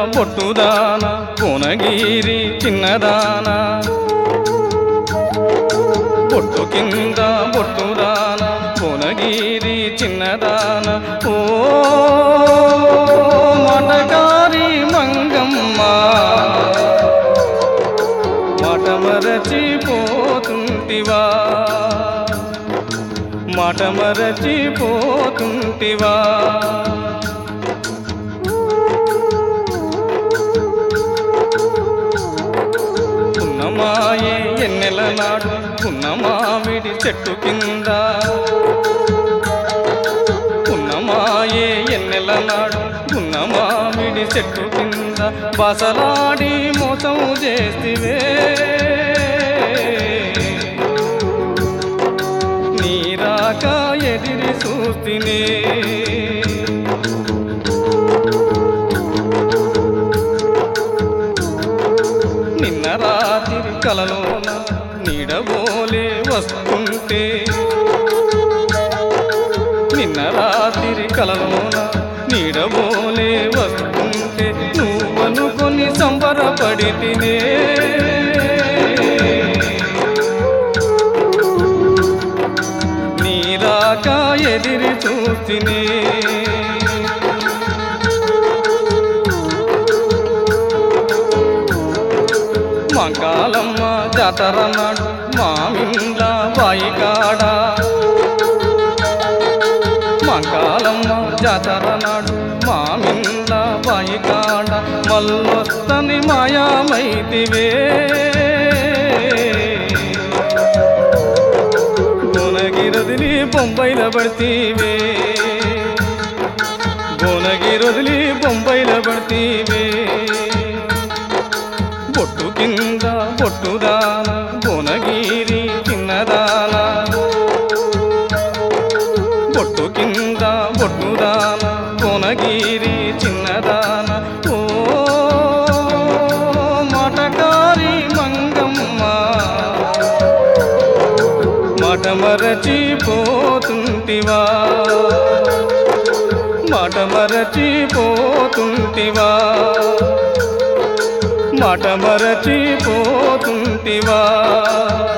బొట్టుదాన కోనగిరి చిన్నదాన బొట్టు కింద బొట్టుదాన కోనగిరి చిన్నదాన ఓ మటకారి మంగమ్మ మాట మరచిపోతుంటివా మాట మరచిపోతుంటివా పున్నమాయే ఎన్నెల నాడు పున్నమామిడి చెట్టు కింద పున్నమాయే ఎన్నెల నాడు పున్నమామిడి చెట్టు కింద బసలాడి మోసం చేసివే నీరాక ఎదిరి చూస్తినే నిన్న రాత్రి కలలోన నీడబోలే వస్తుంటే నిన్న రాత్రి కలలోన నీడబోలే వస్తుంటే నువ్వనుకొని సంబరపడితినే నీరాక ఎదిరి చూస్తినే మంకాలమ్మ జాతర నాడు మామిండ్ల బాయికాడ మంకాలమ్మ జాతర నాడు మామిండ్ల బాయికాడ మల్లొస్తని మాయామైతివే భువనగిరొదిలి బొంబైల పడితీవే భువనగిరొదిలి బొంబైల పడితీవే బొట్టు కింద బొట్టుదాన భువనగిరి చిన్నదాన బొట్టు కింద బొట్టుదాన భువనగిరి చిన్నదాన ఓ మటకారి మంగమ్మ మాట మరచిపోతుంటివా మాట మరచిపోతుంటివా మాట మరచిపోతుంటివా